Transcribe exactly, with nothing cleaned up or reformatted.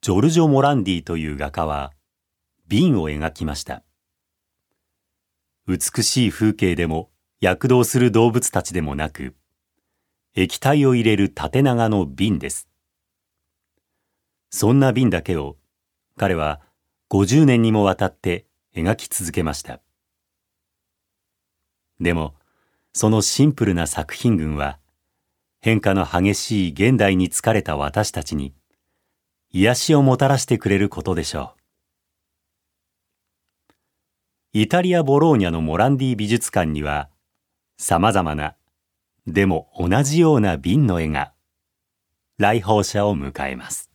ジョルジョ・モランディという画家は瓶を描きました。美しい風景でも躍動する動物たちでもなく、液体を入れる縦長の瓶です。そんな瓶だけを彼はごじゅうねんにもわたって描き続けました。でもそのシンプルな作品群は変化の激しい現代に疲れた私たちに癒しをもたらしてくれることでしょう。イタリア・ボローニャのモランディ美術館にはさまざまな、でも同じような瓶の絵が来訪者を迎えます。